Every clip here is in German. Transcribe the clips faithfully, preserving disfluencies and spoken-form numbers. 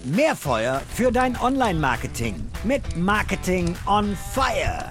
Mehr Feuer für dein Online-Marketing mit Marketing on Fire.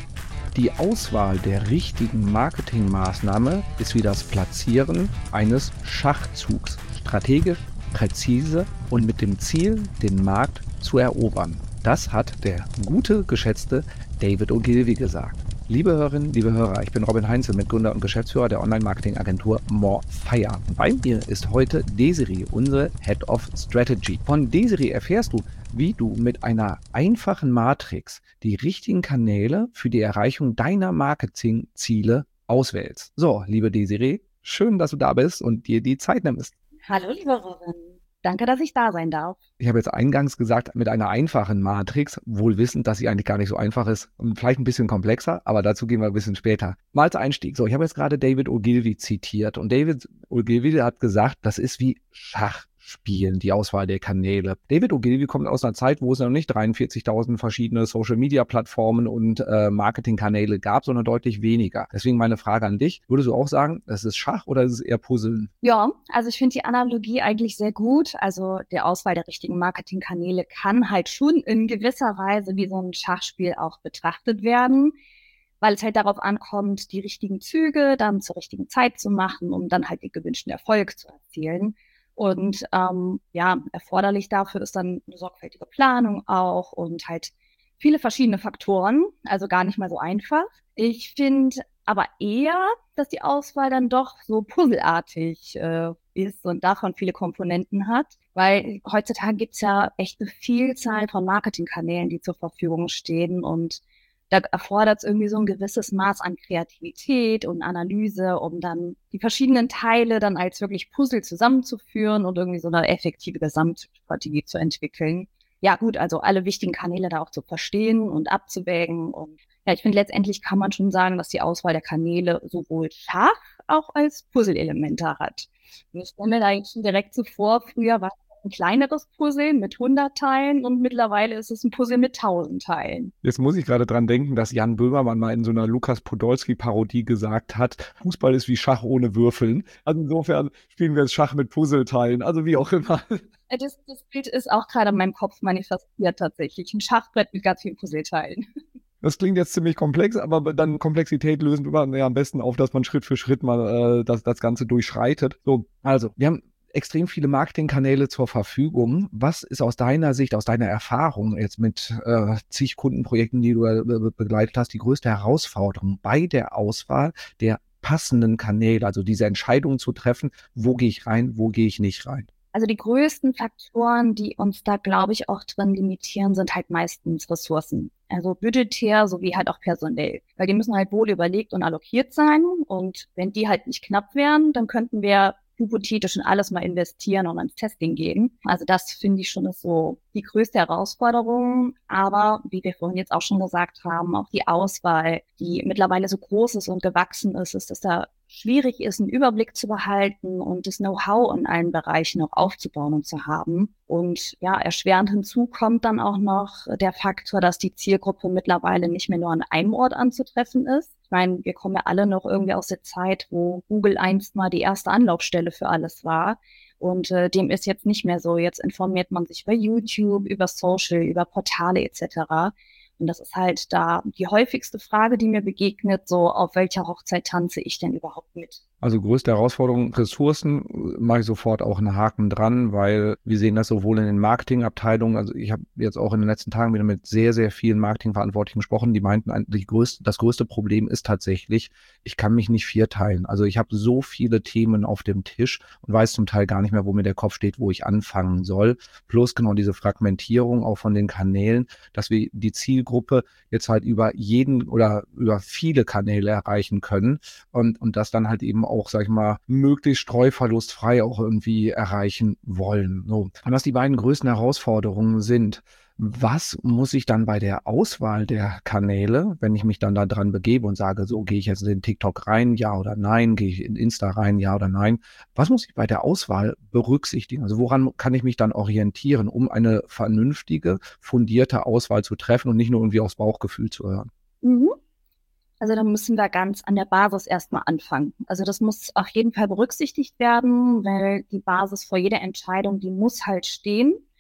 Die Auswahl der richtigen Marketingmaßnahme ist wie das Platzieren eines Schachzugs. Strategisch, präzise und mit dem Ziel, den Markt zu erobern. Das hat der gute, geschätzte David Ogilvy gesagt. Liebe Hörerinnen, liebe Hörer, ich bin Robin Heinzel, Mitgründer und Geschäftsführer der Online-Marketing-Agentur More Fire. Bei mir ist heute Desiree, unsere Head of Strategy. Von Desiree erfährst du, wie du mit einer einfachen Matrix die richtigen Kanäle für die Erreichung deiner Marketingziele auswählst. So, liebe Desiree, schön, dass du da bist und dir die Zeit nimmst. Hallo, liebe Robin. Danke, dass ich da sein darf. Ich habe jetzt eingangs gesagt, mit einer einfachen Matrix, wohl wissend, dass sie eigentlich gar nicht so einfach ist und vielleicht ein bisschen komplexer, aber dazu gehen wir ein bisschen später. Mal als Einstieg. So, ich habe jetzt gerade David Ogilvy zitiert und David Ogilvy hat gesagt, das ist wie Schachspielen, die Auswahl der Kanäle. David Ogilvy kommt aus einer Zeit, wo es noch nicht dreiundvierzigtausend verschiedene Social-Media-Plattformen und äh, Marketingkanäle gab, sondern deutlich weniger. Deswegen meine Frage an dich. Würdest du auch sagen, das ist Schach oder ist es eher Puzzeln? Ja, also ich finde die Analogie eigentlich sehr gut. Also die Auswahl der richtigen Marketingkanäle kann halt schon in gewisser Weise wie so ein Schachspiel auch betrachtet werden, weil es halt darauf ankommt, die richtigen Züge dann zur richtigen Zeit zu machen, um dann halt den gewünschten Erfolg zu erzielen. Und ähm, ja, erforderlich dafür ist dann eine sorgfältige Planung auch und halt viele verschiedene Faktoren, also gar nicht mal so einfach. Ich finde aber eher, dass die Auswahl dann doch so puzzelartig äh, ist und davon viele Komponenten hat, weil heutzutage gibt's ja echt eine Vielzahl von Marketingkanälen, die zur Verfügung stehen und da erfordert es irgendwie so ein gewisses Maß an Kreativität und Analyse, um dann die verschiedenen Teile dann als wirklich Puzzle zusammenzuführen und irgendwie so eine effektive Gesamtstrategie zu entwickeln. Ja gut, also alle wichtigen Kanäle da auch zu verstehen und abzuwägen. Und ja, ich finde, letztendlich kann man schon sagen, dass die Auswahl der Kanäle sowohl Schach auch als Puzzle-Elemente hat. Und ich stelle mir da jetzt schon direkt so vor, früher war ein kleineres Puzzle mit hundert Teilen und mittlerweile ist es ein Puzzle mit tausend Teilen. Jetzt muss ich gerade dran denken, dass Jan Böhmermann mal in so einer Lukas Podolski-Parodie gesagt hat, Fußball ist wie Schach ohne Würfeln. Also insofern spielen wir jetzt Schach mit Puzzleteilen, also wie auch immer. Das, das Bild ist auch gerade in meinem Kopf manifestiert tatsächlich. Ein Schachbrett mit ganz vielen Puzzleteilen. Das klingt jetzt ziemlich komplex, aber dann Komplexität lösen wir ja am besten auf, dass man Schritt für Schritt mal äh, das, das Ganze durchschreitet. So, also, wir haben extrem viele Marketingkanäle zur Verfügung. Was ist aus deiner Sicht, aus deiner Erfahrung jetzt mit äh, zig Kundenprojekten, die du äh, begleitet hast, die größte Herausforderung bei der Auswahl der passenden Kanäle, also diese Entscheidung zu treffen, wo gehe ich rein, wo gehe ich nicht rein? Also die größten Faktoren, die uns da, glaube ich, auch drin limitieren, sind halt meistens Ressourcen. Also budgetär sowie halt auch personell. Weil die müssen halt wohl überlegt und allokiert sein. Und wenn die halt nicht knapp wären, dann könnten wir hypothetisch in alles mal investieren und ans Testing gehen. Also das finde ich schon ist so die größte Herausforderung. Aber wie wir vorhin jetzt auch schon gesagt haben, auch die Auswahl, die mittlerweile so groß ist und gewachsen ist, ist, dass da schwierig ist, einen Überblick zu behalten und das Know-how in allen Bereichen auch aufzubauen und zu haben. Und ja, erschwerend hinzu kommt dann auch noch der Faktor, dass die Zielgruppe mittlerweile nicht mehr nur an einem Ort anzutreffen ist. Ich meine, wir kommen ja alle noch irgendwie aus der Zeit, wo Google einst mal die erste Anlaufstelle für alles war. Und äh, dem ist jetzt nicht mehr so. Jetzt informiert man sich über YouTube, über Social, über Portale et cetera. Und das ist halt da die häufigste Frage, die mir begegnet, so auf welcher Hochzeit tanze ich denn überhaupt mit? Also größte Herausforderung, Ressourcen, mache ich sofort auch einen Haken dran, weil wir sehen das sowohl in den Marketingabteilungen, also ich habe jetzt auch in den letzten Tagen wieder mit sehr, sehr vielen Marketingverantwortlichen gesprochen, die meinten, die größte, das größte Problem ist tatsächlich, ich kann mich nicht vierteilen. Also ich habe so viele Themen auf dem Tisch und weiß zum Teil gar nicht mehr, wo mir der Kopf steht, wo ich anfangen soll. Plus genau diese Fragmentierung auch von den Kanälen, dass wir die Zielgruppe jetzt halt über jeden oder über viele Kanäle erreichen können und, und das dann halt eben auch, sag ich mal, möglichst streuverlustfrei auch irgendwie erreichen wollen. So. Und was die beiden größten Herausforderungen sind, was muss ich dann bei der Auswahl der Kanäle, wenn ich mich dann da dran begebe und sage, so gehe ich jetzt in den TikTok rein, ja oder nein, gehe ich in Insta rein, ja oder nein, was muss ich bei der Auswahl berücksichtigen? Also woran kann ich mich dann orientieren, um eine vernünftige, fundierte Auswahl zu treffen und nicht nur irgendwie aufs Bauchgefühl zu hören? Mhm. Also da müssen wir ganz an der Basis erstmal anfangen. Also das muss auf jeden Fall berücksichtigt werden, weil die Basis vor jeder Entscheidung, die muss halt stehen.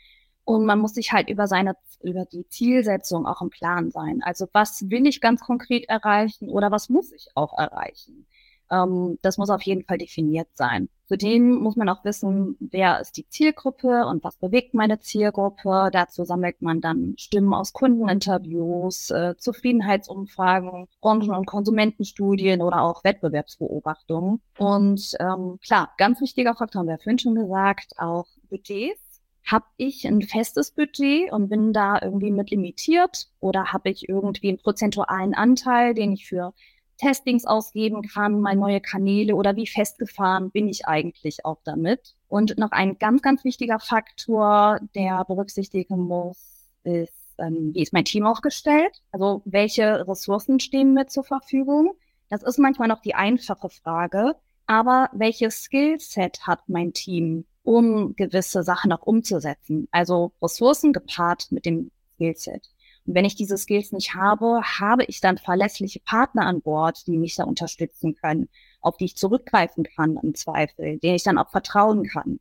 Und man muss sich halt über seine, über die Zielsetzung auch im Plan sein. Also was will ich ganz konkret erreichen oder was muss ich auch erreichen? Ähm, das muss auf jeden Fall definiert sein. Zudem muss man auch wissen, wer ist die Zielgruppe und was bewegt meine Zielgruppe. Dazu sammelt man dann Stimmen aus Kundeninterviews, äh, Zufriedenheitsumfragen, Branchen- und Konsumentenstudien oder auch Wettbewerbsbeobachtungen. Und ähm, klar, ganz wichtiger Faktor, haben wir vorhin schon gesagt, auch Budgets. Habe ich ein festes Budget und bin da irgendwie mit limitiert oder habe ich irgendwie einen prozentualen Anteil, den ich für Testings ausgeben kann, mal neue Kanäle oder wie festgefahren bin ich eigentlich auch damit? Und noch ein ganz, ganz wichtiger Faktor, der berücksichtigen muss, ist, ähm, wie ist mein Team aufgestellt? Also welche Ressourcen stehen mir zur Verfügung? Das ist manchmal noch die einfache Frage, aber welches Skillset hat mein Team, um gewisse Sachen auch umzusetzen? Also Ressourcen gepaart mit dem Skillset. Und wenn ich diese Skills nicht habe, habe ich dann verlässliche Partner an Bord, die mich da unterstützen können, auf die ich zurückgreifen kann im Zweifel, denen ich dann auch vertrauen kann.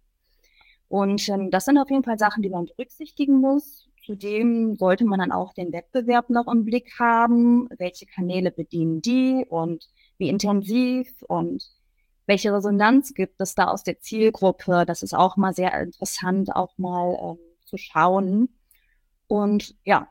Und ähm, das sind auf jeden Fall Sachen, die man berücksichtigen muss. Zudem sollte man dann auch den Wettbewerb noch im Blick haben. Welche Kanäle bedienen die und wie intensiv und welche Resonanz gibt es da aus der Zielgruppe? Das ist auch mal sehr interessant, auch mal ähm, zu schauen. Und ja,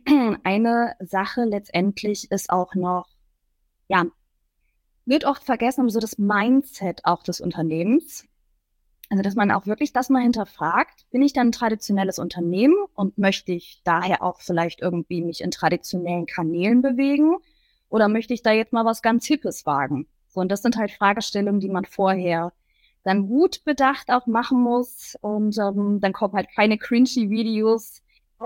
eine Sache letztendlich ist auch noch, ja, wird oft vergessen, so das Mindset auch des Unternehmens. Also, dass man auch wirklich das mal hinterfragt. Bin ich dann ein traditionelles Unternehmen und möchte ich daher auch vielleicht irgendwie mich in traditionellen Kanälen bewegen? Oder möchte ich da jetzt mal was ganz Hippes wagen? So, und das sind halt Fragestellungen, die man vorher dann gut bedacht auch machen muss. Und ähm, dann kommen halt keine cringy Videos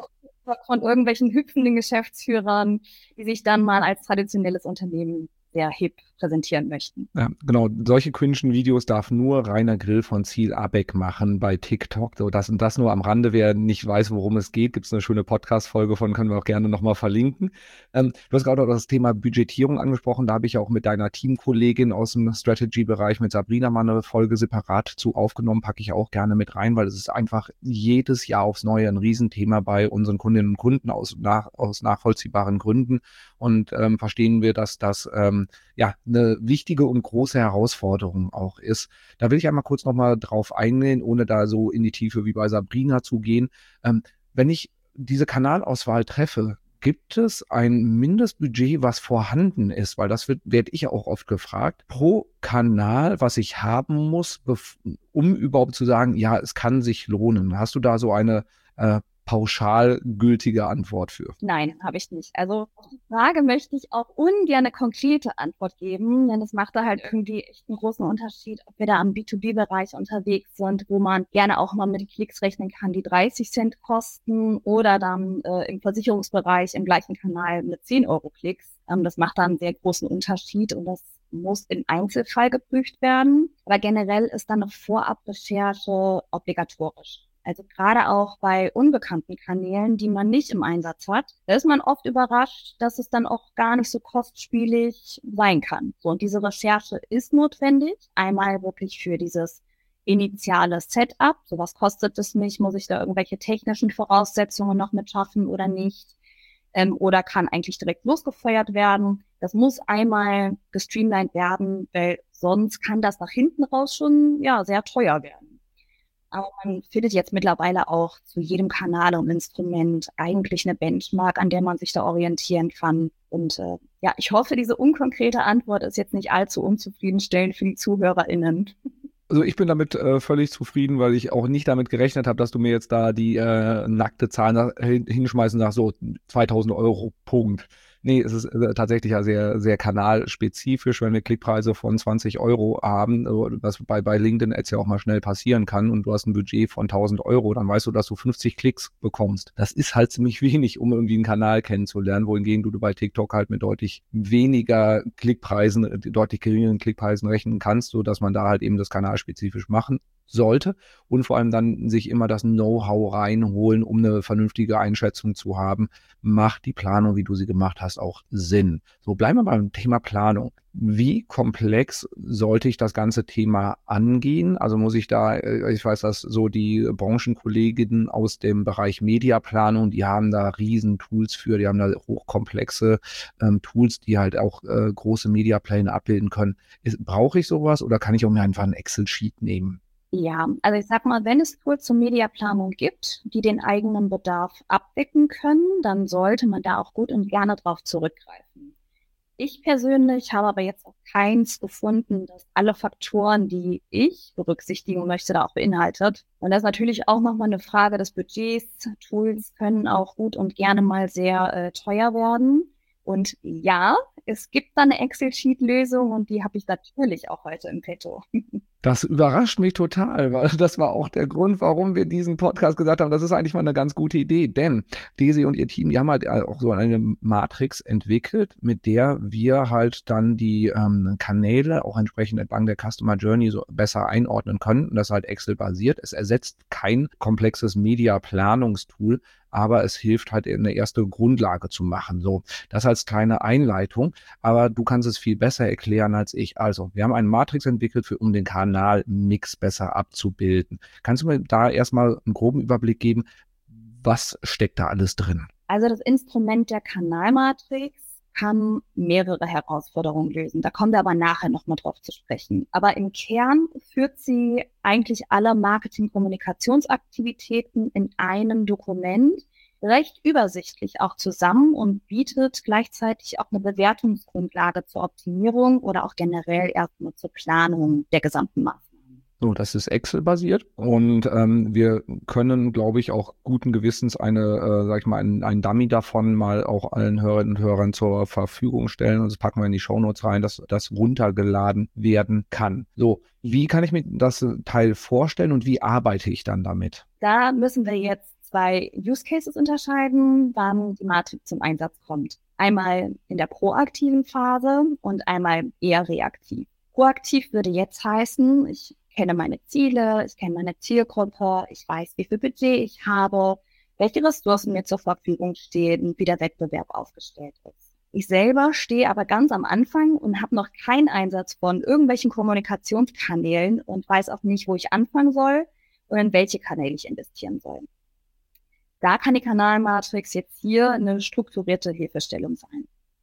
von irgendwelchen hüpfenden Geschäftsführern, die sich dann mal als traditionelles Unternehmen sehr hip präsentieren möchten. Ja, genau. Solche cringen Videos darf nur Rainer Grill von Ziel Abeck machen bei TikTok. So, das und das nur am Rande. Wer nicht weiß, worum es geht, gibt es eine schöne Podcast-Folge von, können wir auch gerne nochmal verlinken. Ähm, du hast gerade auch das Thema Budgetierung angesprochen. Da habe ich auch mit deiner Teamkollegin aus dem Strategy-Bereich, mit Sabrina, mal eine Folge separat zu aufgenommen. Packe ich auch gerne mit rein, weil es ist einfach jedes Jahr aufs Neue ein Riesenthema bei unseren Kundinnen und Kunden aus, nach, aus nachvollziehbaren Gründen. Und ähm, verstehen wir, dass das ähm, ja eine wichtige und große Herausforderung auch ist. Da will ich einmal kurz nochmal drauf eingehen, ohne da so in die Tiefe wie bei Sabrina zu gehen. Ähm, wenn ich diese Kanalauswahl treffe, gibt es ein Mindestbudget, was vorhanden ist? Weil das wird, werde ich auch oft gefragt, pro Kanal, was ich haben muss, um überhaupt zu sagen, ja, es kann sich lohnen. Hast du da so eine äh, pauschal gültige Antwort für? Nein, habe ich nicht. Also auf die Frage möchte ich auch ungern eine konkrete Antwort geben, denn es macht da halt irgendwie echt einen großen Unterschied, ob wir da am B zwei B-Bereich unterwegs sind, wo man gerne auch mal mit Klicks rechnen kann, die dreißig Cent kosten, oder dann äh, im Versicherungsbereich im gleichen Kanal mit zehn Euro Klicks. Ähm, das macht da einen sehr großen Unterschied und das muss im Einzelfall geprüft werden. Aber generell ist dann eine Vorabrecherche obligatorisch. Also gerade auch bei unbekannten Kanälen, die man nicht im Einsatz hat, da ist man oft überrascht, dass es dann auch gar nicht so kostspielig sein kann. So, und diese Recherche ist notwendig. Einmal wirklich für dieses initiale Setup. So, was kostet es mich? Muss ich da irgendwelche technischen Voraussetzungen noch mit schaffen oder nicht? Ähm, oder kann eigentlich direkt losgefeuert werden? Das muss einmal gestreamlined werden, weil sonst kann das nach hinten raus schon, ja, sehr teuer werden. Aber man findet jetzt mittlerweile auch zu jedem Kanal und Instrument eigentlich eine Benchmark, an der man sich da orientieren kann. Und äh, ja, ich hoffe, diese unkonkrete Antwort ist jetzt nicht allzu unzufriedenstellend für die ZuhörerInnen. Also ich bin damit äh, völlig zufrieden, weil ich auch nicht damit gerechnet habe, dass du mir jetzt da die äh, nackte Zahl nach, hinschmeißen nach so zweitausend Euro, Punkt. Nee, es ist äh, tatsächlich ja sehr, sehr kanalspezifisch, wenn wir Klickpreise von zwanzig Euro haben, was bei, bei LinkedIn Ads ja auch mal schnell passieren kann, und du hast ein Budget von tausend Euro, dann weißt du, dass du fünfzig Klicks bekommst. Das ist halt ziemlich wenig, um irgendwie einen Kanal kennenzulernen, wohingegen du bei TikTok halt mit deutlich weniger Klickpreisen, deutlich geringeren Klickpreisen rechnen kannst, sodass man da halt eben das kanalspezifisch machen sollte und vor allem dann sich immer das Know-how reinholen, um eine vernünftige Einschätzung zu haben. Macht die Planung, wie du sie gemacht hast, auch Sinn? So, bleiben wir beim Thema Planung. Wie komplex sollte ich das ganze Thema angehen? Also muss ich da, ich weiß, dass so die Branchenkolleginnen aus dem Bereich Mediaplanung, die haben da riesen Tools für, die haben da hochkomplexe ähm, Tools, die halt auch äh, große Mediapläne abbilden können. Ist, brauche ich sowas oder kann ich auch mir einfach ein Excel-Sheet nehmen? Ja, also ich sag mal, wenn es Tools zur Mediaplanung gibt, die den eigenen Bedarf abdecken können, dann sollte man da auch gut und gerne drauf zurückgreifen. Ich persönlich habe aber jetzt auch keins gefunden, das alle Faktoren, die ich berücksichtigen möchte, da auch beinhaltet. Und das ist natürlich auch nochmal eine Frage des Budgets. Tools können auch gut und gerne mal sehr äh, teuer werden. Und ja, es gibt da eine Excel-Sheet-Lösung und die habe ich natürlich auch heute im Petto. Das überrascht mich total, weil das war auch der Grund, warum wir diesen Podcast gesagt haben, das ist eigentlich mal eine ganz gute Idee, denn Desi und ihr Team, die haben halt auch so eine Matrix entwickelt, mit der wir halt dann die ähm, Kanäle auch entsprechend entlang der Customer Journey so besser einordnen können und das halt Excel-basiert. Es ersetzt kein komplexes Media-Planungstool, aber es hilft halt eine erste Grundlage zu machen. So, das als kleine Einleitung, aber du kannst es viel besser erklären als ich. Also, wir haben eine Matrix entwickelt, für, um den Kanalmix besser abzubilden. Kannst du mir da erstmal einen groben Überblick geben, was steckt da alles drin? Also das Instrument der Kanalmatrix kann mehrere Herausforderungen lösen. Da kommen wir aber nachher nochmal drauf zu sprechen. Aber im Kern führt sie eigentlich alle Marketing-Kommunikationsaktivitäten in einem Dokument recht übersichtlich auch zusammen und bietet gleichzeitig auch eine Bewertungsgrundlage zur Optimierung oder auch generell erstmal zur Planung der gesamten Maßnahmen. So, das ist Excel-basiert und ähm, wir können, glaube ich, auch guten Gewissens eine, äh, sag ich mal, ein, ein Dummy davon mal auch allen Hörerinnen und Hörern zur Verfügung stellen und das packen wir in die Shownotes rein, dass das runtergeladen werden kann. So, wie kann ich mir das Teil vorstellen und wie arbeite ich dann damit? Da müssen wir jetzt zwei Use Cases unterscheiden, wann die Matrix zum Einsatz kommt. Einmal in der proaktiven Phase und einmal eher reaktiv. Proaktiv würde jetzt heißen, ich kenne meine Ziele, ich kenne meine Zielgruppe, ich weiß, wie viel Budget ich habe, welche Ressourcen mir zur Verfügung stehen, wie der Wettbewerb aufgestellt ist. Ich selber stehe aber ganz am Anfang und habe noch keinen Einsatz von irgendwelchen Kommunikationskanälen und weiß auch nicht, wo ich anfangen soll und in welche Kanäle ich investieren soll. Da kann die Kanalmatrix jetzt hier eine strukturierte Hilfestellung sein.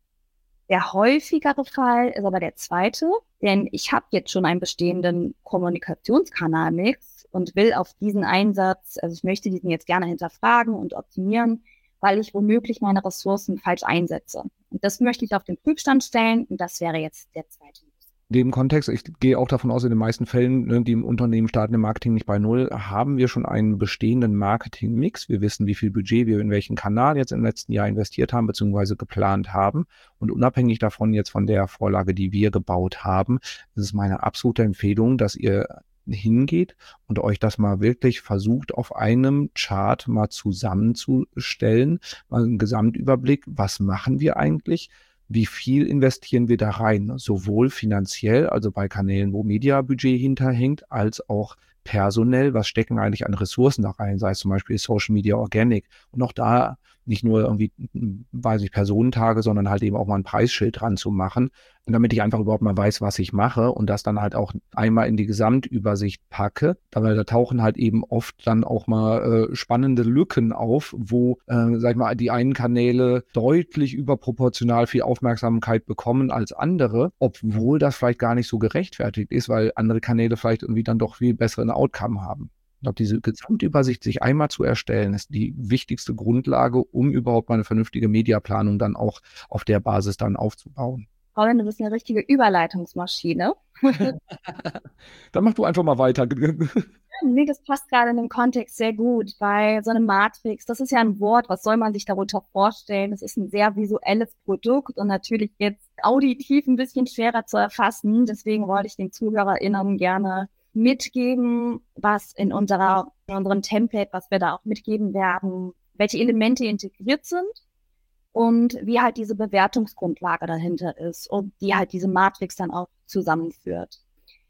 Der häufigere Fall ist aber der zweite, denn ich habe jetzt schon einen bestehenden Kommunikationskanalmix und will auf diesen Einsatz, also ich möchte diesen jetzt gerne hinterfragen und optimieren, weil ich womöglich meine Ressourcen falsch einsetze. Und das möchte ich auf den Prüfstand stellen und das wäre jetzt der zweite. In dem Kontext, ich gehe auch davon aus, in den meisten Fällen, ne, die im Unternehmen starten im Marketing nicht bei Null, haben wir schon einen bestehenden Marketing-Mix. Wir wissen, wie viel Budget wir in welchen Kanal jetzt im letzten Jahr investiert haben, beziehungsweise geplant haben. Und unabhängig davon jetzt von der Vorlage, die wir gebaut haben, ist es meine absolute Empfehlung, dass ihr hingeht und euch das mal wirklich versucht, auf einem Chart mal zusammenzustellen, mal einen Gesamtüberblick, was machen wir eigentlich? Wie viel investieren wir da rein? Sowohl finanziell, also bei Kanälen, wo Mediabudget hinterhängt, als auch personell. Was stecken eigentlich an Ressourcen da rein? Sei es zum Beispiel Social Media Organic. Und auch da nicht nur irgendwie, weiß ich, Personentage, sondern halt eben auch mal ein Preisschild dran zu machen, damit ich einfach überhaupt mal weiß, was ich mache und das dann halt auch einmal in die Gesamtübersicht packe. Aber da tauchen halt eben oft dann auch mal äh, spannende Lücken auf, wo, äh, sag ich mal, die einen Kanäle deutlich überproportional viel Aufmerksamkeit bekommen als andere, obwohl das vielleicht gar nicht so gerechtfertigt ist, weil andere Kanäle vielleicht irgendwie dann doch viel besseren Outcome haben. Ich glaube, diese Gesamtübersicht sich einmal zu erstellen, ist die wichtigste Grundlage, um überhaupt mal eine vernünftige Mediaplanung dann auch auf der Basis dann aufzubauen. Robin, du bist eine richtige Überleitungsmaschine. Dann mach du einfach mal weiter. Nee, das passt gerade in dem Kontext sehr gut, weil so eine Matrix, das ist ja ein Wort, was soll man sich darunter vorstellen? Das ist ein sehr visuelles Produkt und natürlich jetzt auditiv ein bisschen schwerer zu erfassen. Deswegen wollte ich den ZuhörerInnen gerne mitgeben, was in unserer, in unserem Template, was wir da auch mitgeben werden, welche Elemente integriert sind und wie halt diese Bewertungsgrundlage dahinter ist und die halt diese Matrix dann auch zusammenführt.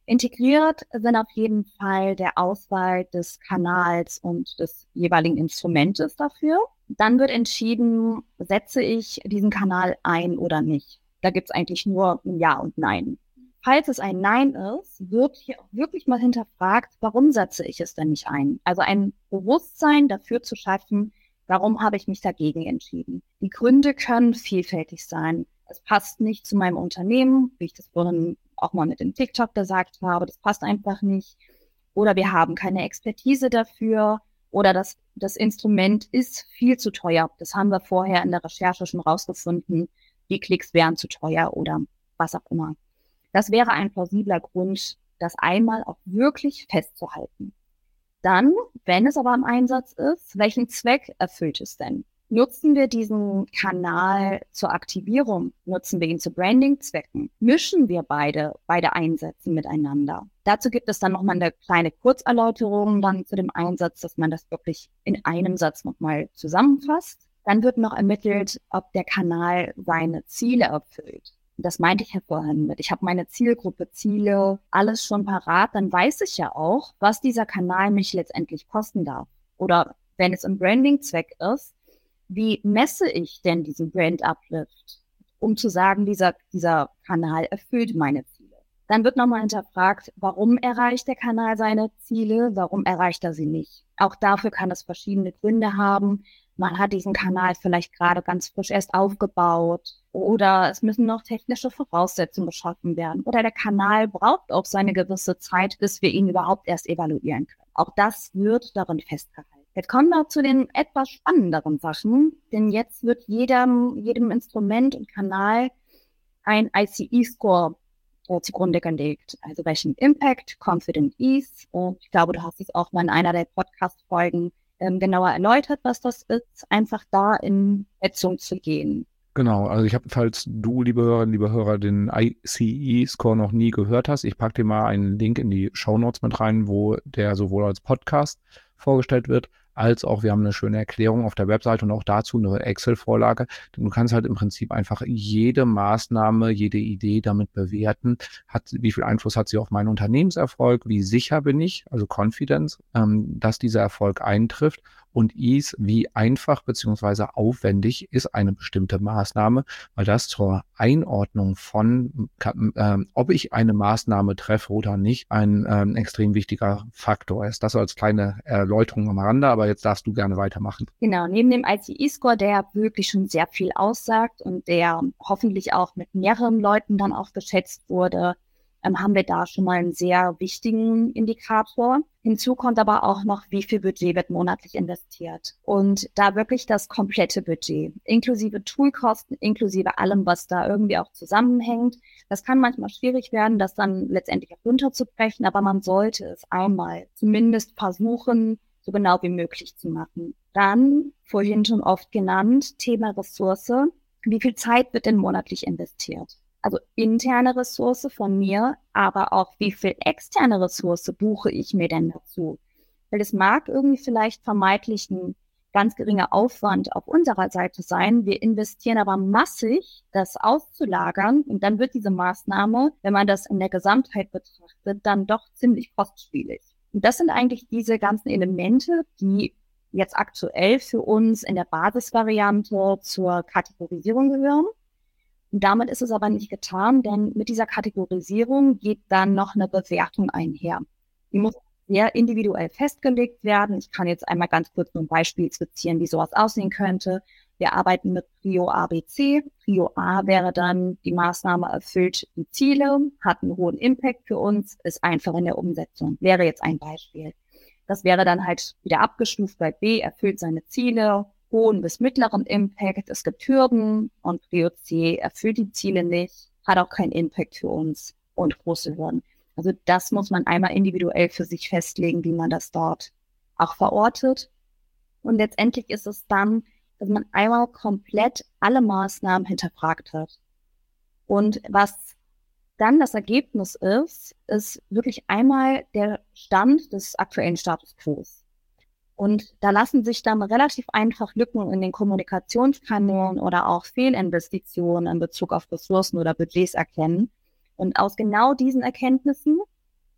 Integriert sind auf jeden Fall der Auswahl des Kanals und des jeweiligen Instrumentes dafür. Dann wird entschieden, setze ich diesen Kanal ein oder nicht. Da gibt es eigentlich nur ein Ja und Nein. Falls es ein Nein ist, wird hier auch wirklich mal hinterfragt, warum setze ich es denn nicht ein? Also ein Bewusstsein dafür zu schaffen, warum habe ich mich dagegen entschieden? Die Gründe können vielfältig sein. Es passt nicht zu meinem Unternehmen, wie ich das vorhin auch mal mit dem TikTok gesagt habe, das passt einfach nicht. Oder wir haben keine Expertise dafür oder das, das Instrument ist viel zu teuer. Das haben wir vorher in der Recherche schon rausgefunden. Die Klicks wären zu teuer oder was auch immer. Das wäre ein plausibler Grund, das einmal auch wirklich festzuhalten. Dann, wenn es aber im Einsatz ist, welchen Zweck erfüllt es denn? Nutzen wir diesen Kanal zur Aktivierung? Nutzen wir ihn zu Branding-Zwecken? Mischen wir beide, beide Einsätze miteinander? Dazu gibt es dann nochmal eine kleine Kurzerläuterung dann zu dem Einsatz, dass man das wirklich in einem Satz nochmal zusammenfasst. Dann wird noch ermittelt, ob der Kanal seine Ziele erfüllt. Das meinte ich ja vorhin mit. Ich habe meine Zielgruppe, Ziele, alles schon parat. Dann weiß ich ja auch, was dieser Kanal mich letztendlich kosten darf. Oder wenn es im Branding-Zweck ist, wie messe ich denn diesen Brand-Uplift, um zu sagen, dieser, dieser Kanal erfüllt meine Ziele? Dann wird nochmal hinterfragt, warum erreicht der Kanal seine Ziele, warum erreicht er sie nicht? Auch dafür kann es verschiedene Gründe haben. Man hat diesen Kanal vielleicht gerade ganz frisch erst aufgebaut oder es müssen noch technische Voraussetzungen geschaffen werden oder der Kanal braucht auch seine gewisse Zeit, bis wir ihn überhaupt erst evaluieren können. Auch das wird darin festgehalten. Jetzt kommen wir zu den etwas spannenderen Sachen, denn jetzt wird jedem, jedem Instrument und Kanal ein I C E-Score äh, zugrunde gelegt. Also welchen Impact, Confident Ease. Und ich glaube, du hast es auch mal in einer der Podcast-Folgen ähm, genauer erläutert, was das ist, einfach da in Setzung zu gehen. Genau, also ich habe, falls du, liebe Hörerinnen, liebe Hörer, den I C E-Score noch nie gehört hast, ich packe dir mal einen Link in die Shownotes mit rein, wo der sowohl als Podcast vorgestellt wird, als auch wir haben eine schöne Erklärung auf der Webseite und auch dazu eine Excel-Vorlage. Du kannst halt im Prinzip einfach jede Maßnahme, jede Idee damit bewerten, hat, wie viel Einfluss hat sie auf meinen Unternehmenserfolg, wie sicher bin ich, also Confidence, ähm, dass dieser Erfolg eintrifft. Und Ease, wie einfach bzw. aufwendig ist eine bestimmte Maßnahme, weil das zur Einordnung von, äh, ob ich eine Maßnahme treffe oder nicht, ein äh, extrem wichtiger Faktor ist. Das als kleine Erläuterung am Rande, aber jetzt darfst du gerne weitermachen. Genau, neben dem I C E-Score, der wirklich schon sehr viel aussagt und der hoffentlich auch mit mehreren Leuten dann auch geschätzt wurde, ähm, haben wir da schon mal einen sehr wichtigen Indikator. Hinzu kommt aber auch noch, wie viel Budget wird monatlich investiert. Und da wirklich das komplette Budget, inklusive Toolkosten, inklusive allem, was da irgendwie auch zusammenhängt. Das kann manchmal schwierig werden, das dann letztendlich auch runterzubrechen, aber man sollte es einmal zumindest versuchen, so genau wie möglich zu machen. Dann, vorhin schon oft genannt, Thema Ressource. Wie viel Zeit wird denn monatlich investiert? Also interne Ressource von mir, aber auch wie viel externe Ressource buche ich mir denn dazu? Weil es mag irgendwie vielleicht vermeintlich ein ganz geringer Aufwand auf unserer Seite sein. Wir investieren aber massig, das auszulagern und dann wird diese Maßnahme, wenn man das in der Gesamtheit betrachtet, dann doch ziemlich kostspielig. Und das sind eigentlich diese ganzen Elemente, die jetzt aktuell für uns in der Basisvariante zur Kategorisierung gehören. Und damit ist es aber nicht getan, denn mit dieser Kategorisierung geht dann noch eine Bewertung einher. Die muss sehr individuell festgelegt werden. Ich kann jetzt einmal ganz kurz ein Beispiel skizzieren, wie sowas aussehen könnte. Wir arbeiten mit Prio A, B, C. Prio A wäre dann, die Maßnahme erfüllt die Ziele, hat einen hohen Impact für uns, ist einfach in der Umsetzung. Wäre jetzt ein Beispiel. Das wäre dann halt wieder abgestuft bei B, erfüllt seine Ziele, hohen bis mittleren Impact, es gibt Hürden, und Prio C erfüllt die Ziele nicht, hat auch keinen Impact für uns und große Hürden. Also das muss man einmal individuell für sich festlegen, wie man das dort auch verortet. Und letztendlich ist es dann, dass man einmal komplett alle Maßnahmen hinterfragt hat. Und was dann das Ergebnis ist, ist wirklich einmal der Stand des aktuellen Status quo. Und da lassen sich dann relativ einfach Lücken in den Kommunikationskanälen oder auch Fehlinvestitionen in Bezug auf Ressourcen oder Budgets erkennen. Und aus genau diesen Erkenntnissen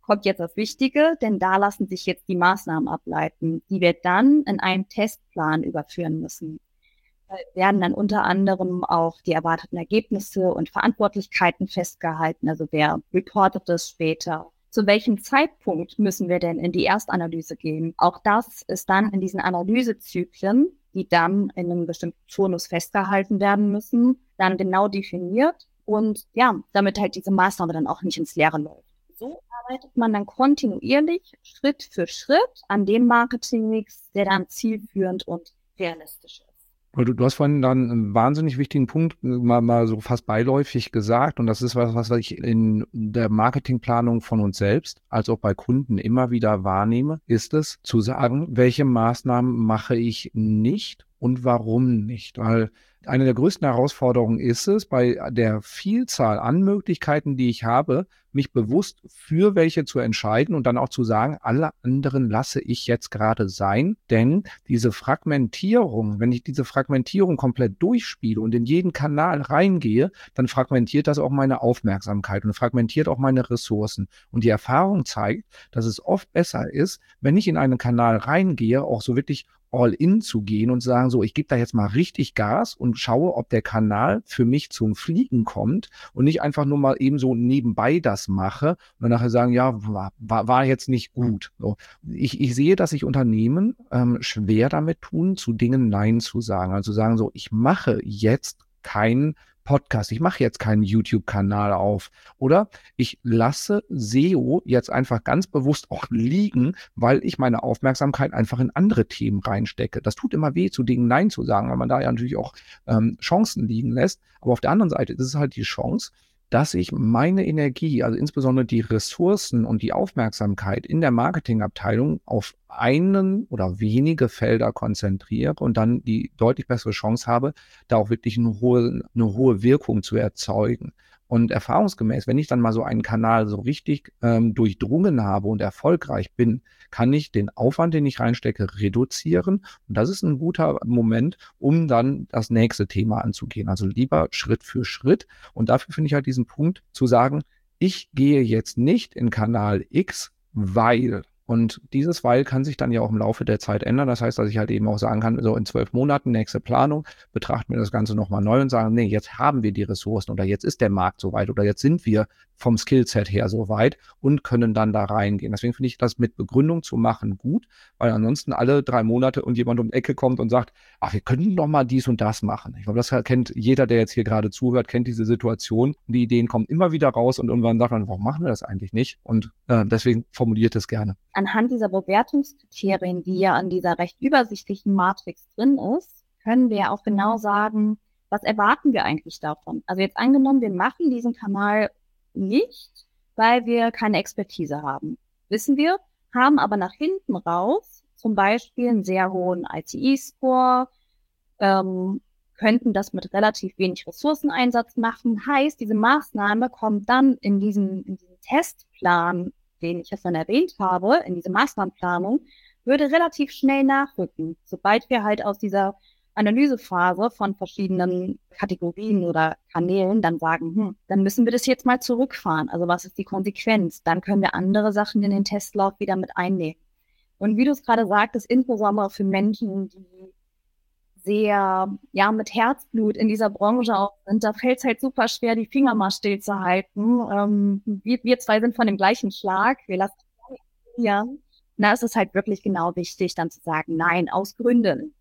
kommt jetzt das Wichtige, denn da lassen sich jetzt die Maßnahmen ableiten, die wir dann in einen Testplan überführen müssen. Da werden dann unter anderem auch die erwarteten Ergebnisse und Verantwortlichkeiten festgehalten. Also wer reportet das später? Zu welchem Zeitpunkt müssen wir denn in die Erstanalyse gehen? Auch das ist dann in diesen Analysezyklen, die dann in einem bestimmten Turnus festgehalten werden müssen, dann genau definiert und ja, damit halt diese Maßnahme dann auch nicht ins Leere läuft. So arbeitet man dann kontinuierlich Schritt für Schritt an dem Marketingmix, der dann zielführend und realistisch ist. Du, du hast vorhin dann einen wahnsinnig wichtigen Punkt mal, mal so fast beiläufig gesagt und das ist was, was ich in der Marketingplanung von uns selbst als auch bei Kunden immer wieder wahrnehme, ist es zu sagen, welche Maßnahmen mache ich nicht und warum nicht, weil eine der größten Herausforderungen ist es, bei der Vielzahl an Möglichkeiten, die ich habe, mich bewusst für welche zu entscheiden und dann auch zu sagen, alle anderen lasse ich jetzt gerade sein, denn diese Fragmentierung, wenn ich diese Fragmentierung komplett durchspiele und in jeden Kanal reingehe, dann fragmentiert das auch meine Aufmerksamkeit und fragmentiert auch meine Ressourcen. Und die Erfahrung zeigt, dass es oft besser ist, wenn ich in einen Kanal reingehe, auch so wirklich all in zu gehen und sagen, so, ich gebe da jetzt mal richtig Gas und schaue, ob der Kanal für mich zum Fliegen kommt und nicht einfach nur mal eben so nebenbei das mache und dann nachher sagen, ja, war, war jetzt nicht gut. So. Ich, ich sehe, dass sich Unternehmen ähm, schwer damit tun, zu Dingen Nein zu sagen. Also sagen so, ich mache jetzt keinen Podcast, ich mache jetzt keinen YouTube-Kanal auf oder ich lasse S E O jetzt einfach ganz bewusst auch liegen, weil ich meine Aufmerksamkeit einfach in andere Themen reinstecke. Das tut immer weh, zu Dingen Nein zu sagen, weil man da ja natürlich auch ähm, Chancen liegen lässt. Aber auf der anderen Seite ist es halt die Chance, dass ich meine Energie, also insbesondere die Ressourcen und die Aufmerksamkeit in der Marketingabteilung auf einen oder wenige Felder konzentriere und dann die deutlich bessere Chance habe, da auch wirklich eine hohe, eine hohe Wirkung zu erzeugen. Und erfahrungsgemäß, wenn ich dann mal so einen Kanal so richtig ähm, durchdrungen habe und erfolgreich bin, kann ich den Aufwand, den ich reinstecke, reduzieren. Und das ist ein guter Moment, um dann das nächste Thema anzugehen. Also lieber Schritt für Schritt. Und dafür finde ich halt diesen Punkt zu sagen, ich gehe jetzt nicht in Kanal X, weil... Und dieses Weil kann sich dann ja auch im Laufe der Zeit ändern. Das heißt, dass ich halt eben auch sagen kann, so in zwölf Monaten, nächste Planung, betrachten wir das Ganze nochmal neu und sagen, nee, jetzt haben wir die Ressourcen oder jetzt ist der Markt soweit oder jetzt sind wir vom Skillset her soweit und können dann da reingehen. Deswegen finde ich das mit Begründung zu machen gut, weil ansonsten alle drei Monate und jemand um die Ecke kommt und sagt, ach, wir könnten doch mal dies und das machen. Ich glaube, das kennt jeder, der jetzt hier gerade zuhört, kennt diese Situation. Die Ideen kommen immer wieder raus und irgendwann sagt man, warum machen wir das eigentlich nicht? Und äh, deswegen formuliert es gerne. Anhand dieser Bewertungskriterien, die ja an dieser recht übersichtlichen Matrix drin ist, können wir auch genau sagen, was erwarten wir eigentlich davon? Also jetzt angenommen, wir machen diesen Kanal nicht, weil wir keine Expertise haben. Wissen wir, haben aber nach hinten raus zum Beispiel einen sehr hohen I C E-Score, ähm, könnten das mit relativ wenig Ressourceneinsatz machen. Heißt, diese Maßnahme kommt dann in diesen, in diesen Testplan, den ich jetzt dann erwähnt habe, in diese Maßnahmenplanung, würde relativ schnell nachrücken, sobald wir halt aus dieser Analysephase von verschiedenen Kategorien oder Kanälen dann sagen, hm, dann müssen wir das jetzt mal zurückfahren. Also was ist die Konsequenz? Dann können wir andere Sachen in den Testlauf wieder mit einnehmen. Und wie du es gerade sagtest, insbesondere für Menschen, die sehr, ja, mit Herzblut in dieser Branche auch sind, da fällt es halt super schwer, die Finger mal still zu halten. Ähm, wir, wir zwei sind von dem gleichen Schlag, wir lassen ja. Da ist es halt wirklich genau wichtig, dann zu sagen, nein, aus Gründen.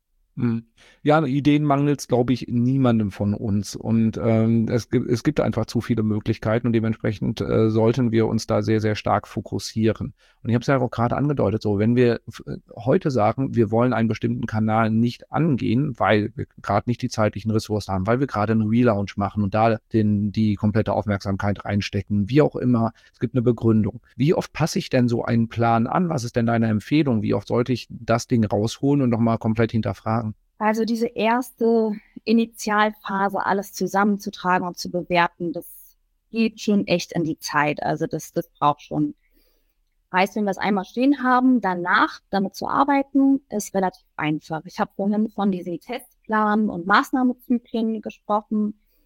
Ja, Ideen mangelt es, glaube ich, niemandem von uns. Und ähm, es, gibt, es gibt einfach zu viele Möglichkeiten und dementsprechend äh, sollten wir uns da sehr, sehr stark fokussieren. Und ich habe es ja auch gerade angedeutet, so wenn wir äh, heute sagen, wir wollen einen bestimmten Kanal nicht angehen, weil wir gerade nicht die zeitlichen Ressourcen haben, weil wir gerade einen Relaunch machen und da den, die komplette Aufmerksamkeit reinstecken, wie auch immer, es gibt eine Begründung. Wie oft passe ich denn so einen Plan an? Was ist denn deine Empfehlung? Wie oft sollte ich das Ding rausholen und nochmal komplett hinterfragen? Also diese erste Initialphase, alles zusammenzutragen und zu bewerten, das geht schon echt in die Zeit. Also das, das braucht schon. Heißt, wenn wir es einmal stehen haben, danach damit zu arbeiten, ist relativ einfach. Ich habe vorhin von diesen Testplan und Maßnahmezyklen gesprochen.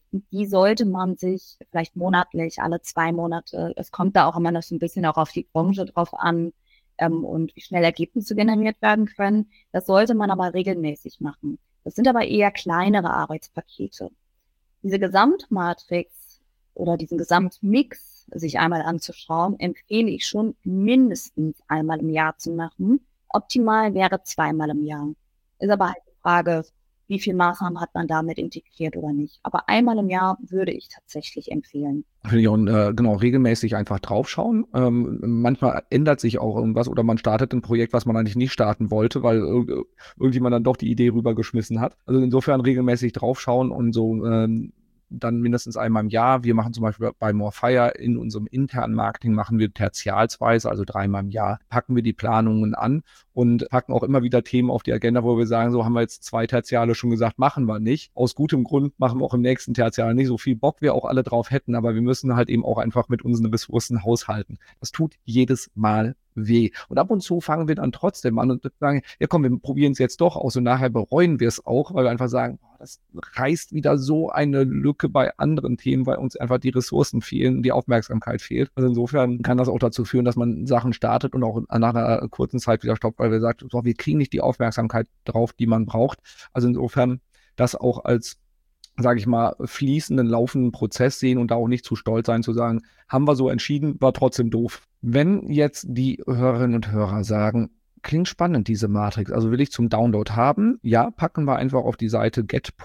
Die sollte man sich vielleicht monatlich, alle zwei Monate, es kommt da auch immer noch so ein bisschen auch auf die Branche drauf an, ähm, und wie schnell Ergebnisse generiert werden können. Das sollte man aber regelmäßig machen. Das sind aber eher kleinere Arbeitspakete. Diese Gesamtmatrix oder diesen Gesamtmix sich einmal anzuschauen, empfehle ich schon mindestens einmal im Jahr zu machen. Optimal wäre zweimal im Jahr. Ist aber halt die Frage, wie viel Maßnahmen hat man damit integriert oder nicht. Aber einmal im Jahr würde ich tatsächlich empfehlen. Finde ich auch, äh, genau, regelmäßig einfach draufschauen. Ähm, manchmal ändert sich auch irgendwas oder man startet ein Projekt, was man eigentlich nicht starten wollte, weil irg- irgendjemand dann doch die Idee rübergeschmissen hat. Also insofern regelmäßig draufschauen und so ähm, dann mindestens einmal im Jahr. Wir machen zum Beispiel bei Morefire in unserem internen Marketing, machen wir tertialsweise, also dreimal im Jahr, packen wir die Planungen an und packen auch immer wieder Themen auf die Agenda, wo wir sagen, so haben wir jetzt zwei Tertiale schon gesagt, machen wir nicht. Aus gutem Grund machen wir auch im nächsten Tertial nicht so viel Bock, wir auch alle drauf hätten, aber wir müssen halt eben auch einfach mit unseren Ressourcen haushalten. Das tut jedes Mal weh. Und ab und zu fangen wir dann trotzdem an und sagen, ja komm, wir probieren es jetzt doch aus und nachher bereuen wir es auch, weil wir einfach sagen, boah, das reißt wieder so eine Lücke bei anderen Themen, weil uns einfach die Ressourcen fehlen, die Aufmerksamkeit fehlt. Also insofern kann das auch dazu führen, dass man Sachen startet und auch nach einer kurzen Zeit wieder stoppt, weil wir sagt, so, wir kriegen nicht die Aufmerksamkeit drauf, die man braucht. Also insofern das auch als, sage ich mal, fließenden, laufenden Prozess sehen und da auch nicht zu stolz sein, zu sagen, haben wir so entschieden, war trotzdem doof. Wenn jetzt die Hörerinnen und Hörer sagen, klingt spannend, diese Matrix, also will ich zum Download haben, ja, packen wir einfach auf die Seite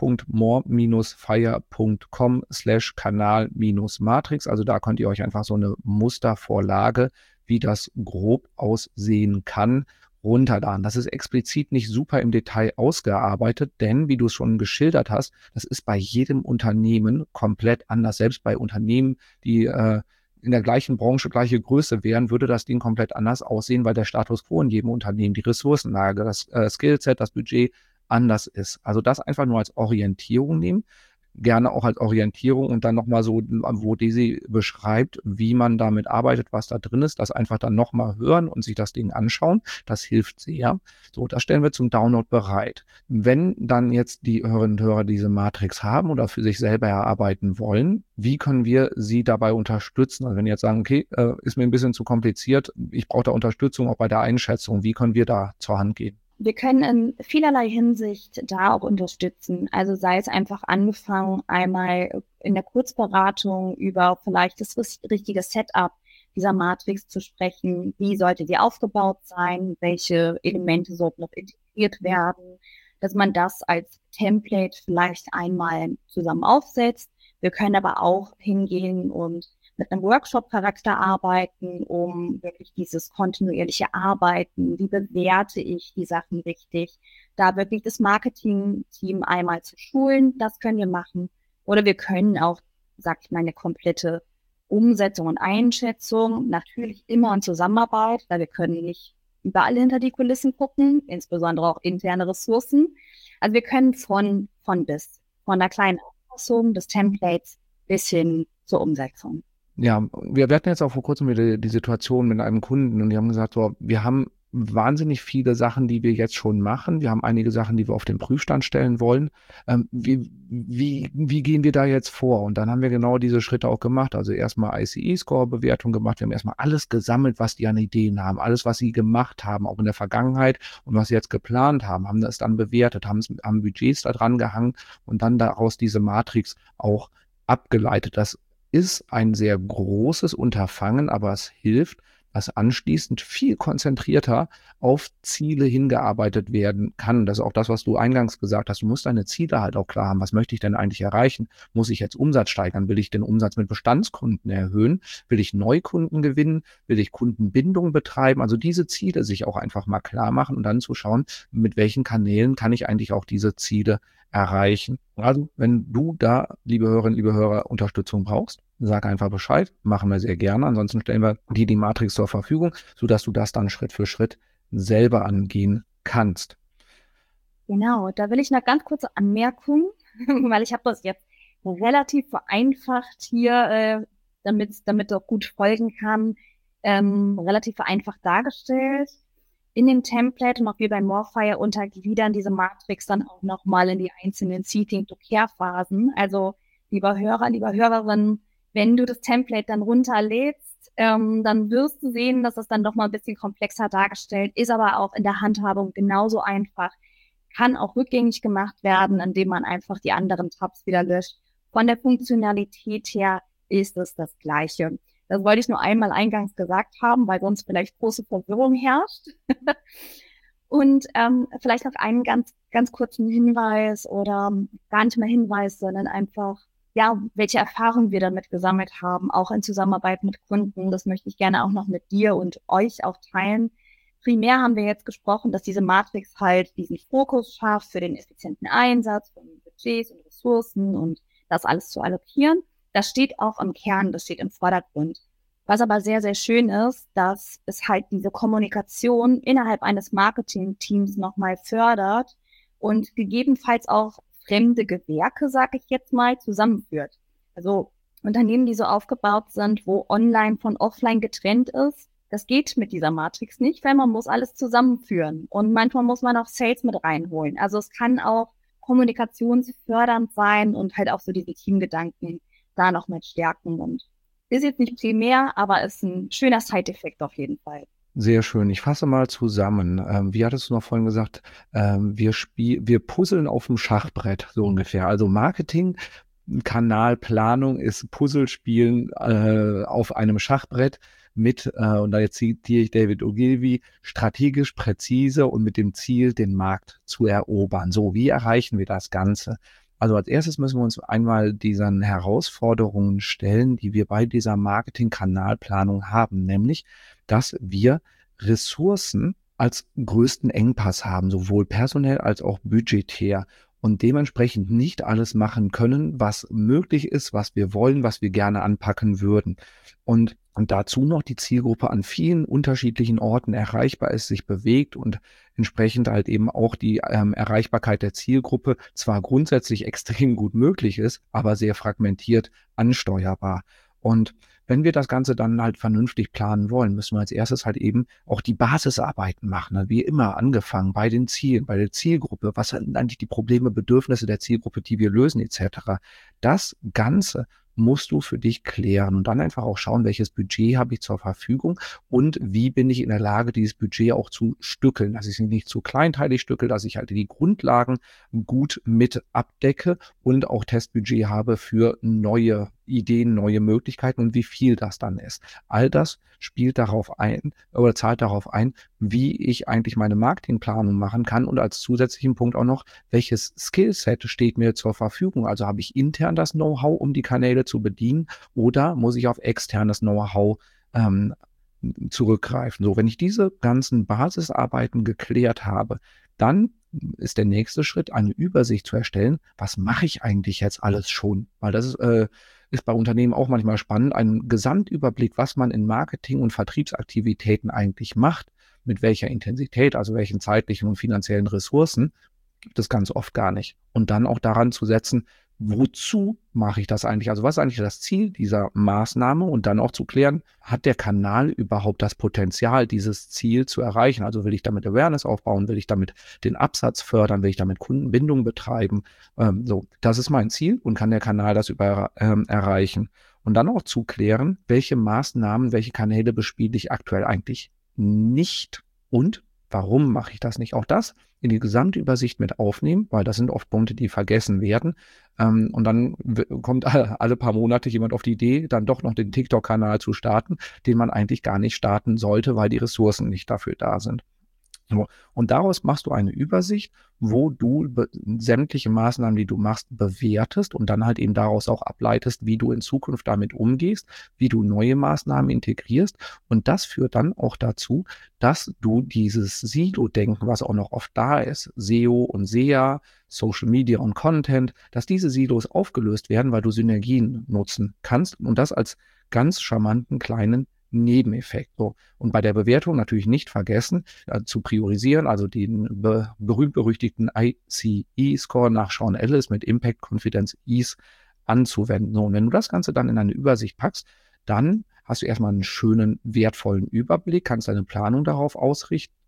get.more-fire.com slash Kanal-Matrix, also da könnt ihr euch einfach so eine Mustervorlage, wie das grob aussehen kann, runterladen. Das ist explizit nicht super im Detail ausgearbeitet, denn wie du es schon geschildert hast, das ist bei jedem Unternehmen komplett anders. Selbst bei Unternehmen, die äh, in der gleichen Branche, gleiche Größe wären, würde das Ding komplett anders aussehen, weil der Status quo in jedem Unternehmen, die Ressourcenlage, das äh, Skillset, das Budget anders ist. Also das einfach nur als Orientierung nehmen. Gerne auch als Orientierung und dann nochmal so, wo Desi beschreibt, wie man damit arbeitet, was da drin ist, das einfach dann nochmal hören und sich das Ding anschauen. Das hilft sehr. So, das stellen wir zum Download bereit. Wenn dann jetzt die Hörerinnen und Hörer diese Matrix haben oder für sich selber erarbeiten wollen, wie können wir sie dabei unterstützen? Also wenn die jetzt sagen, okay, äh, ist mir ein bisschen zu kompliziert, ich brauche da Unterstützung auch bei der Einschätzung, wie können wir da zur Hand gehen? Wir können in vielerlei Hinsicht da auch unterstützen. Also sei es einfach angefangen, einmal in der Kurzberatung über vielleicht das richtige Setup dieser Matrix zu sprechen. Wie sollte die aufgebaut sein? Welche Elemente sollten noch integriert werden? Dass man das als Template vielleicht einmal zusammen aufsetzt. Wir können aber auch hingehen und mit einem Workshop-Charakter arbeiten, um wirklich dieses kontinuierliche Arbeiten, wie bewerte ich die Sachen richtig, da wirklich das Marketing-Team einmal zu schulen, das können wir machen. Oder wir können auch, sag ich mal, eine komplette Umsetzung und Einschätzung, natürlich immer in Zusammenarbeit, weil wir können nicht überall hinter die Kulissen gucken, insbesondere auch interne Ressourcen. Also wir können von, von bis, von der kleinen Anpassung des Templates bis hin zur Umsetzung. Ja, wir, wir hatten jetzt auch vor kurzem wieder die Situation mit einem Kunden und die haben gesagt, so, wir haben wahnsinnig viele Sachen, die wir jetzt schon machen. Wir haben einige Sachen, die wir auf den Prüfstand stellen wollen. Ähm, wie, wie, wie gehen wir da jetzt vor? Und dann haben wir genau diese Schritte auch gemacht. Also erstmal I C E-Score-Bewertung gemacht. Wir haben erstmal alles gesammelt, was die an Ideen haben, alles, was sie gemacht haben, auch in der Vergangenheit und was sie jetzt geplant haben, haben das dann bewertet, haben, haben Budgets da dran gehangen und dann daraus diese Matrix auch abgeleitet. Das ist ein sehr großes Unterfangen, aber es hilft, dass anschließend viel konzentrierter auf Ziele hingearbeitet werden kann. Das ist auch das, was du eingangs gesagt hast. Du musst deine Ziele halt auch klar haben. Was möchte ich denn eigentlich erreichen? Muss ich jetzt Umsatz steigern? Will ich den Umsatz mit Bestandskunden erhöhen? Will ich Neukunden gewinnen? Will ich Kundenbindung betreiben? Also diese Ziele sich auch einfach mal klar machen und dann zu schauen, mit welchen Kanälen kann ich eigentlich auch diese Ziele erreichen. Also, wenn du da, liebe Hörerinnen, liebe Hörer, Unterstützung brauchst, sag einfach Bescheid, machen wir sehr gerne. Ansonsten stellen wir dir die Matrix zur Verfügung, sodass du das dann Schritt für Schritt selber angehen kannst. Genau, da will ich eine ganz kurze Anmerkung, weil ich habe das jetzt relativ vereinfacht hier, äh, damit damit auch gut folgen kann, ähm, relativ vereinfacht dargestellt. In dem Template und auch wir bei Morefire untergliedern diese Matrix dann auch nochmal in die einzelnen Seating-to-Care-Phasen. Also lieber Hörer, lieber Hörerin, wenn du das Template dann runterlädst, ähm, dann wirst du sehen, dass es dann doch mal ein bisschen komplexer dargestellt ist, aber auch in der Handhabung genauso einfach. Kann auch rückgängig gemacht werden, indem man einfach die anderen Tabs wieder löscht. Von der Funktionalität her ist es das Gleiche. Das wollte ich nur einmal eingangs gesagt haben, weil sonst vielleicht große Verwirrung herrscht. Und ähm, vielleicht noch einen ganz, ganz kurzen Hinweis oder gar nicht mehr Hinweis, sondern einfach, ja, welche Erfahrungen wir damit gesammelt haben, auch in Zusammenarbeit mit Kunden. Das möchte ich gerne auch noch mit dir und euch auch teilen. Primär haben wir jetzt gesprochen, dass diese Matrix halt diesen Fokus schafft für den effizienten Einsatz von Budgets und Ressourcen und das alles zu allokieren. Das steht auch im Kern, das steht im Vordergrund. Was aber sehr, sehr schön ist, dass es halt diese Kommunikation innerhalb eines Marketing-Teams nochmal fördert und gegebenenfalls auch fremde Gewerke, sage ich jetzt mal, zusammenführt. Also Unternehmen, die so aufgebaut sind, wo online von offline getrennt ist, das geht mit dieser Matrix nicht, weil man muss alles zusammenführen. Und manchmal muss man auch Sales mit reinholen. Also es kann auch kommunikationsfördernd sein und halt auch so diese Teamgedanken da noch mit stärken. Und ist jetzt nicht primär, aber ist ein schöner Side-Effekt auf jeden Fall. Sehr schön. Ich fasse mal zusammen. Ähm, wie hattest du noch vorhin gesagt? Ähm, wir spiel, wir puzzeln auf dem Schachbrett, so ungefähr. Also Marketing, Kanalplanung ist Puzzlespielen äh, auf einem Schachbrett mit, äh, und da jetzt zitiere ich David Ogilvy, strategisch präzise und mit dem Ziel, den Markt zu erobern. So, wie erreichen wir das Ganze? Also als erstes müssen wir uns einmal diesen Herausforderungen stellen, die wir bei dieser Marketing-Kanalplanung haben, nämlich, dass wir Ressourcen als größten Engpass haben, sowohl personell als auch budgetär und dementsprechend nicht alles machen können, was möglich ist, was wir wollen, was wir gerne anpacken würden. Und, und dazu noch die Zielgruppe an vielen unterschiedlichen Orten erreichbar ist, sich bewegt und entsprechend halt eben auch die ähm, Erreichbarkeit der Zielgruppe zwar grundsätzlich extrem gut möglich ist, aber sehr fragmentiert ansteuerbar. Und wenn wir das Ganze dann halt vernünftig planen wollen, müssen wir als erstes halt eben auch die Basisarbeiten machen. Wie immer angefangen bei den Zielen, bei der Zielgruppe. Was sind eigentlich die Probleme, Bedürfnisse der Zielgruppe, die wir lösen et cetera. Das Ganze musst du für dich klären und dann einfach auch schauen, welches Budget habe ich zur Verfügung und wie bin ich in der Lage, dieses Budget auch zu stückeln, dass ich es nicht zu kleinteilig stückel, dass ich halt die Grundlagen gut mit abdecke und auch Testbudget habe für neue Ideen, neue Möglichkeiten und wie viel das dann ist. All das spielt darauf ein oder zahlt darauf ein, wie ich eigentlich meine Marketingplanung machen kann und als zusätzlichen Punkt auch noch, welches Skillset steht mir zur Verfügung. Also habe ich intern das Know-how, um die Kanäle zu bedienen oder muss ich auf externes Know-how ähm, zurückgreifen. So, wenn ich diese ganzen Basisarbeiten geklärt habe, dann ist der nächste Schritt, eine Übersicht zu erstellen, was mache ich eigentlich jetzt alles schon? Weil das ist, äh, ist bei Unternehmen auch manchmal spannend, einen Gesamtüberblick, was man in Marketing- und Vertriebsaktivitäten eigentlich macht, mit welcher Intensität, also welchen zeitlichen und finanziellen Ressourcen, gibt es ganz oft gar nicht. Und dann auch daran zu setzen, wozu mache ich das eigentlich? Also was ist eigentlich das Ziel dieser Maßnahme? Und dann auch zu klären, hat der Kanal überhaupt das Potenzial, dieses Ziel zu erreichen? Also will ich damit Awareness aufbauen? Will ich damit den Absatz fördern? Will ich damit Kundenbindung betreiben? Ähm, so, das ist mein Ziel und kann der Kanal das über, ähm, erreichen? Und dann auch zu klären, welche Maßnahmen, welche Kanäle bespiele ich aktuell eigentlich nicht und warum mache ich das nicht? Auch das in die Gesamtübersicht mit aufnehmen, weil das sind oft Punkte, die vergessen werden. Ähm, und dann w- kommt alle, alle paar Monate jemand auf die Idee, dann doch noch den TikTok-Kanal zu starten, den man eigentlich gar nicht starten sollte, weil die Ressourcen nicht dafür da sind. So. Und daraus machst du eine Übersicht, wo du be- sämtliche Maßnahmen, die du machst, bewertest und dann halt eben daraus auch ableitest, wie du in Zukunft damit umgehst, wie du neue Maßnahmen integrierst. Und das führt dann auch dazu, dass du dieses Silo-Denken, was auch noch oft da ist, S E O und S E A, Social Media und Content, dass diese Silos aufgelöst werden, weil du Synergien nutzen kannst und das als ganz charmanten kleinen Nebeneffekt. So. Und bei der Bewertung natürlich nicht vergessen, äh, zu priorisieren, also den be berühmt-berüchtigten I C E-Score nach Sean Ellis mit Impact Confidence Ease anzuwenden. So, und wenn du das Ganze dann in eine Übersicht packst, dann hast du erstmal einen schönen, wertvollen Überblick, kannst deine Planung darauf ausrichten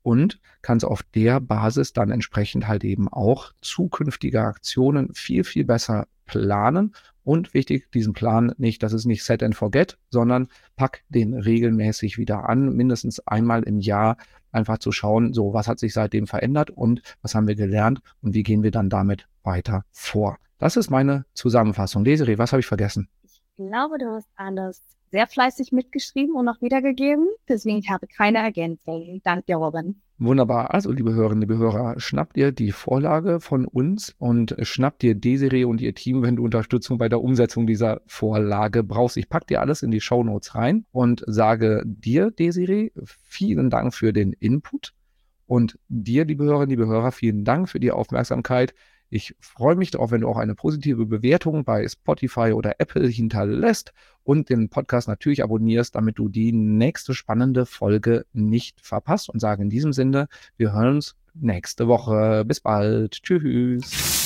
und kannst auf der Basis dann entsprechend halt eben auch zukünftige Aktionen viel, viel besser planen. Und wichtig, diesen Plan nicht, das ist nicht set and forget, sondern pack den regelmäßig wieder an, mindestens einmal im Jahr, einfach zu schauen, so was hat sich seitdem verändert und was haben wir gelernt und wie gehen wir dann damit weiter vor. Das ist meine Zusammenfassung. Desiree, was habe ich vergessen? Ich glaube, du hast alles sehr fleißig mitgeschrieben und noch wiedergegeben. Deswegen ich habe keine Ergänzung. Danke dir, Robin. Wunderbar. Also, liebe Hörerinnen, liebe Hörer, schnapp dir die Vorlage von uns und schnapp dir Desiree und ihr Team, wenn du Unterstützung bei der Umsetzung dieser Vorlage brauchst. Ich packe dir alles in die Shownotes rein und sage dir, Desiree, vielen Dank für den Input und dir, liebe Hörerinnen, liebe Hörer, vielen Dank für die Aufmerksamkeit. Ich freue mich darauf, wenn du auch eine positive Bewertung bei Spotify oder Apple hinterlässt und den Podcast natürlich abonnierst, damit du die nächste spannende Folge nicht verpasst. Und sage in diesem Sinne, wir hören uns nächste Woche. Bis bald. Tschüss.